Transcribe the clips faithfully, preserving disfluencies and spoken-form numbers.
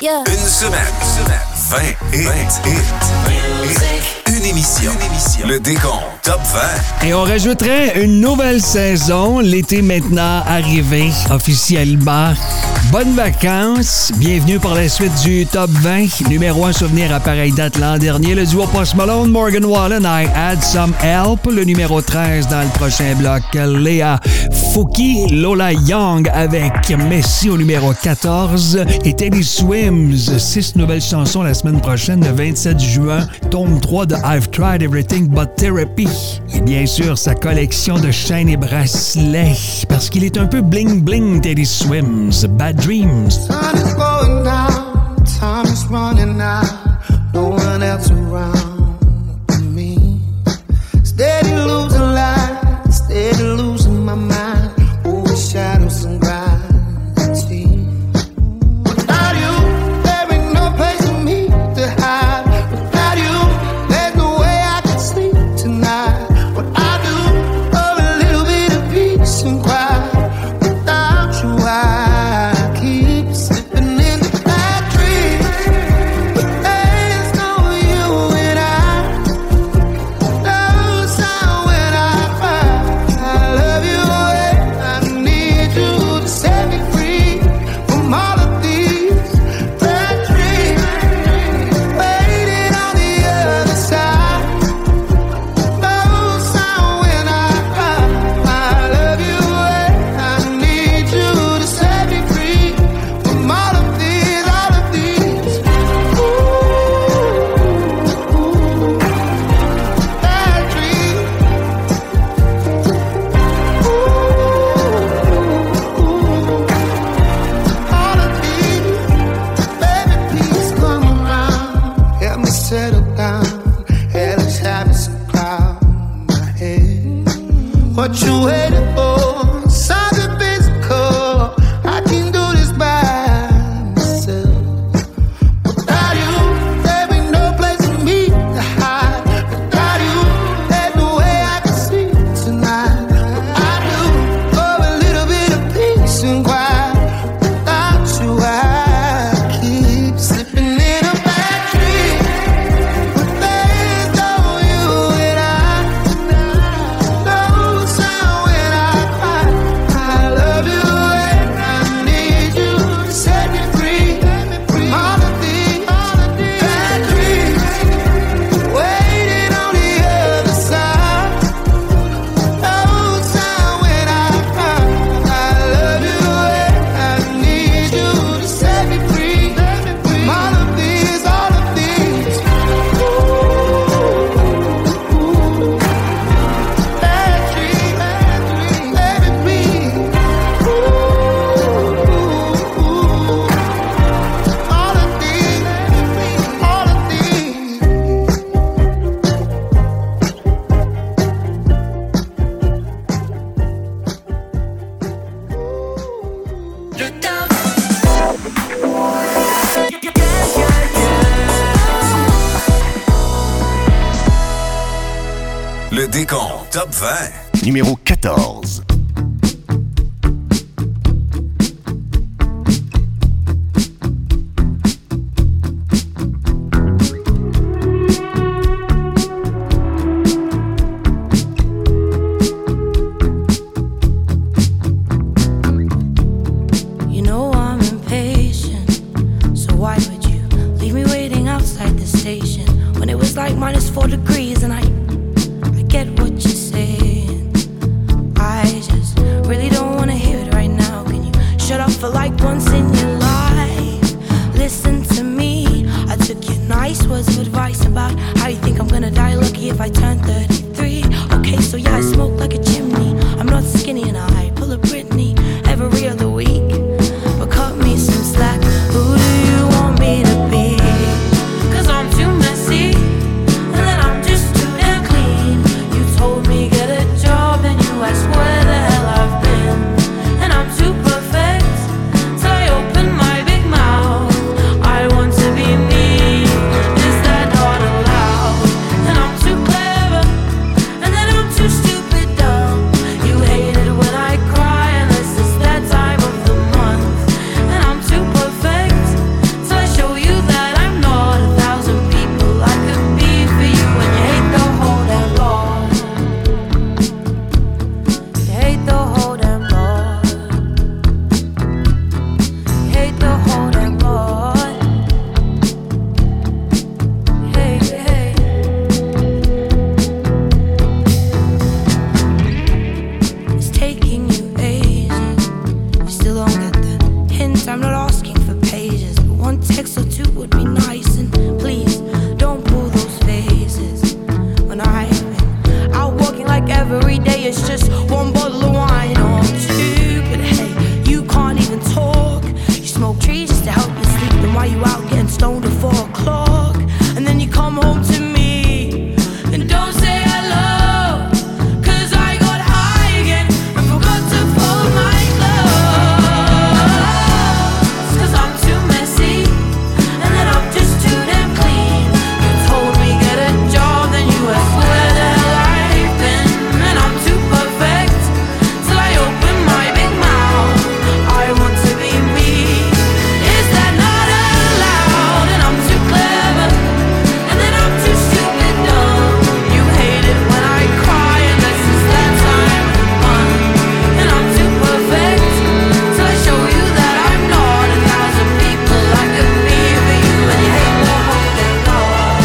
Yeah. Une semaine, vingt hits. Une émission. Une émission. Le décompte Top vingt. Et on rajouterait une nouvelle saison. L'été maintenant arrivé officiellement. Bonnes vacances. Bienvenue pour la suite du Top vingt. Numéro un souvenir à pareille date l'an dernier. Le duo Post Malone, Morgan Wallen, I Had Some Help. Le numéro treize dans le prochain bloc. Léa Fouki, Lola Young avec Messi au numéro quatorze. Et Teddy Swims. Six nouvelles chansons la semaine prochaine, le vingt-sept juin. Tome trois de I've Tried Everything But Therapy. Et bien sûr, sa collection de chaînes et bracelets. Parce qu'il est un peu bling-bling, Teddy Swims. Bad Dreams. Sun is going down, time is running out, no one else around me. Steady losing light, steady losing my mind, over shadows and gravity. Without you, there ain't no place for me to hide. Without you, there's no way I can sleep tonight. What I do, for a little bit of peace and quiet. Without you, I what you waiting for? Something physical. I can do this by myself. Without you, there ain't no place for me to hide. Without you, there's no way I can sleep tonight. I do for a little bit of peace and quiet. Without you, I keep slipping in a bad dream. But there's no you and I. No sound when I cry. I love you and I need you to set me free from all of these bad dreams. Waiting on the other side. No sound when I cry. I love you and I need you to set me free from all of these, all of these bad dreams, baby, please. All of these, all of these. Le décompte Top vingt. Numéro quatorze. You know I'm impatient, so why would you leave me waiting outside the station when it was like minus four degrees and I, I get what you're saying. I not asking for pages, but one text or two would be nice. And please, don't pull those faces. When I've been out walking like every day, it's just one bottle of wine or two. But hey, you can't even talk. You smoke trees just to help you sleep. Then why you out getting stoned at four o'clock? And then you come home to me and don't say hello, 'cause I got high again and forgot to fold my clothes. 'Cause I'm too messy and then I'm just too damn clean. You told me get a job, then you asked where the hell I've been. And I'm too perfect till I open my big mouth. I want to be me. Is that not allowed? And I'm too clever and then I'm too stupid dumb. You hate it when I cry unless it's that time of month. And I'm too perfect till I show you that I'm not a thousand people I could be for you. And you hate the whole damn lot.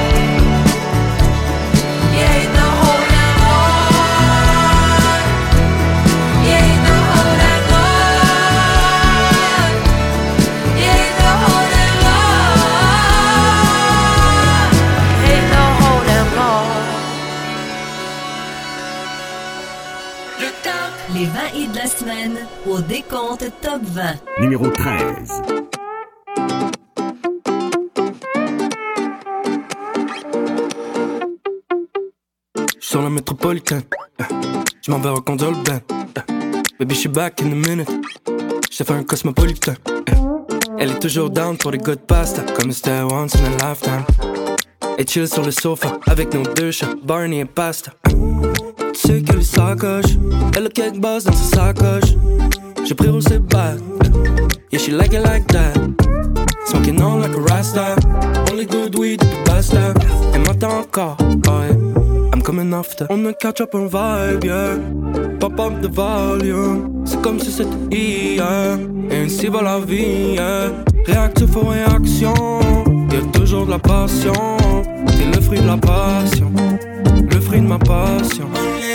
You hate the whole damn lot. You hate the whole damn lot. You hate the whole damn lot. You hate the whole damn lot. Les vingt hits de la semaine au décompte Top vingt. Numéro treize. Sur la métropolitaine, je m'en vais reconduire le ben. Baby, je suis back in a minute. J'ai fait un cosmopolitain. Elle est toujours down pour les good pasta, comme c'était once in a lifetime. Et chill sur le sofa avec nos deux chats, Barney et Pasta. Tu sais qu'elle est sacoche, elle a quelques buzz dans sa sacoche. J'ai pris au bad, yeah she like it like that. Smoking on like a rasta, only good weed depuis basta. Elle m'attend encore, oh yeah. I'm coming after. On a catch up un vibe, yeah. Pop up the volume. C'est comme si c'était hier. Et ainsi va la vie, yeah. Réactif aux réactions. Y'a toujours de la passion. T'es le fruit de la passion. Le fruit de ma passion.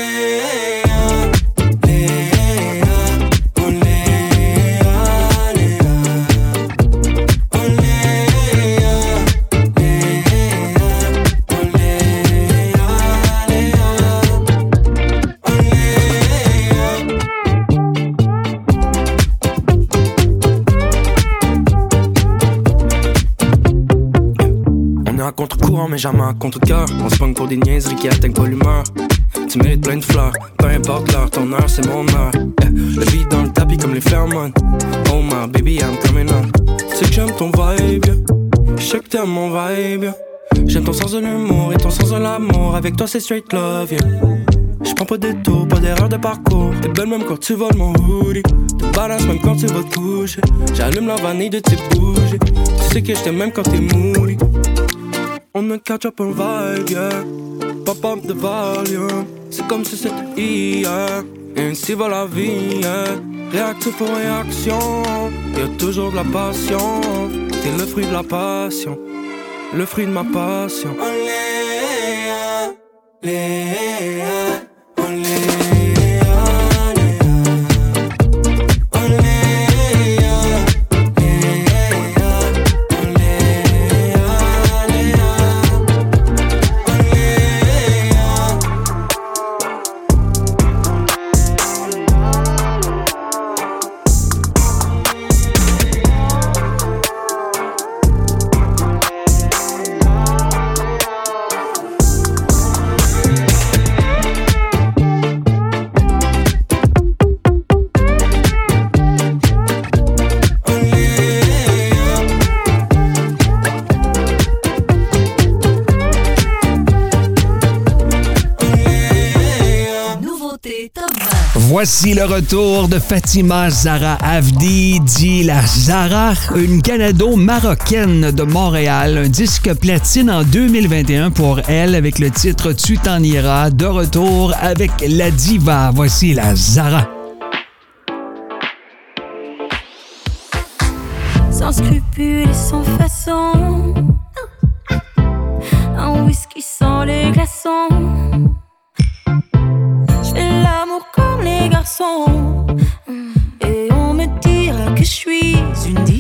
À contre-courant mais jamais à contre-cœur. On se pogne pour des niaiseries qui atteignent pas l'humeur. Tu mérites plein de fleurs, peu importe l'heure, ton heure c'est mon heure. Yeah. Le beat dans le tapis comme les phéromones. Oh my baby I'm coming on. Tu sais que j'aime ton vibe, yeah. Je sais que t'aimes mon vibe, yeah. J'aime ton sens de l'humour et ton sens de l'amour. Avec toi c'est straight love, yeah. J'prends pas de détour, pas d'erreur de parcours. T'es belle même quand tu voles mon hoodie. T'es balance même quand tu vas te coucher. J'allume la vanille de tes bougies. Tu sais que j't'aime même quand t'es moody. On a catch up un vibe, yeah. Pop up the volume. C'est comme si c'était hier. Et ainsi va la vie, yeah. Réactif aux réactions. Y'a toujours de la passion. T'es le fruit de la passion. Le fruit de ma passion. Léa, Léa, Léa. Voici le retour de Fatima Zahra Avdi, dit la Zahra, une Canado-marocaine de Montréal. Un disque platine en deux mille vingt et un pour elle avec le titre Tu t'en iras. De retour avec la diva. Voici la Zahra. Sans scrupules et sans façon, un whisky sans les glaçons. J'fais l'amour comme les garçons, et on me dira que je suis une diva.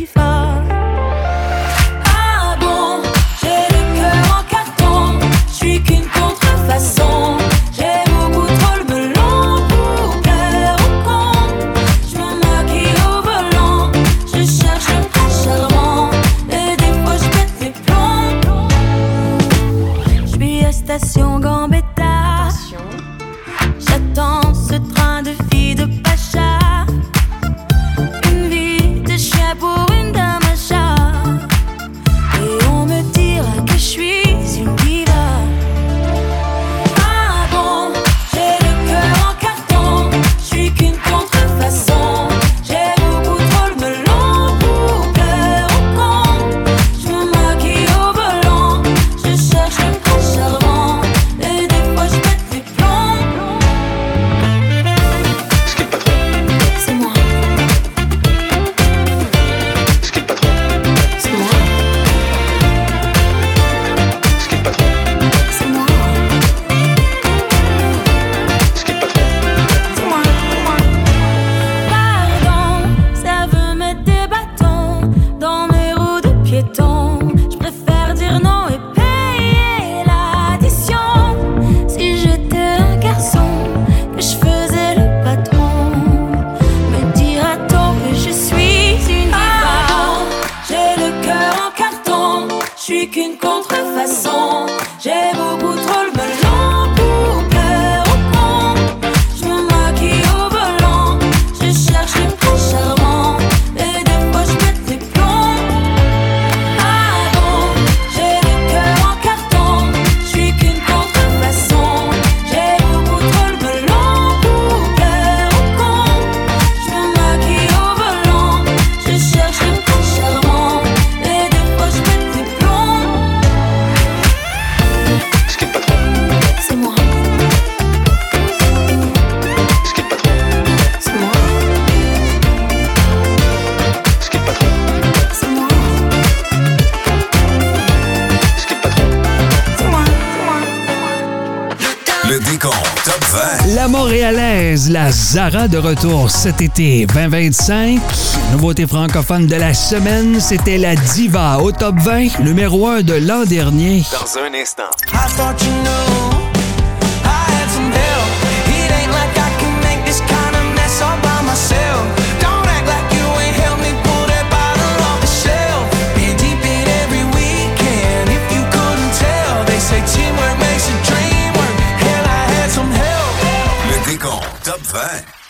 suis qu'une contrefaçon. J'ai beaucoup trop le melon pour plaire au con. Je me maquille au volant, je cherche les princes charmants. Et des fois je pète les plombs. Ah bon, j'ai le cœur en carton. Je suis qu'une contrefaçon. J'ai beaucoup trop le melon pour plaire au con. Je me maquille au volant, je cherche les princes charmants. Et des fois je pète les plombs. Ce qui est pas trop. C'est moi, Ce qui est pas trop. c'est moi, Ce qui est pas trop. c'est moi, Ce qui est pas trop. c'est moi, c'est moi. Le décompte Top vingt. La Montréalaise, la Zara de retour cet été vingt vingt-cinq. Nouveauté francophone de la semaine, c'était la Diva au top vingt, numéro un de l'an dernier. Dans un instant. I thought you knew I had some help. It ain't like I can make this kind of mess all by myself. Don't act like you ain't helped me pull that bottle off the shelf. Been deep in every weekend, if you couldn't tell. They say teamwork makes a dream work. Hell, I had some help. Le décompte Top vingt.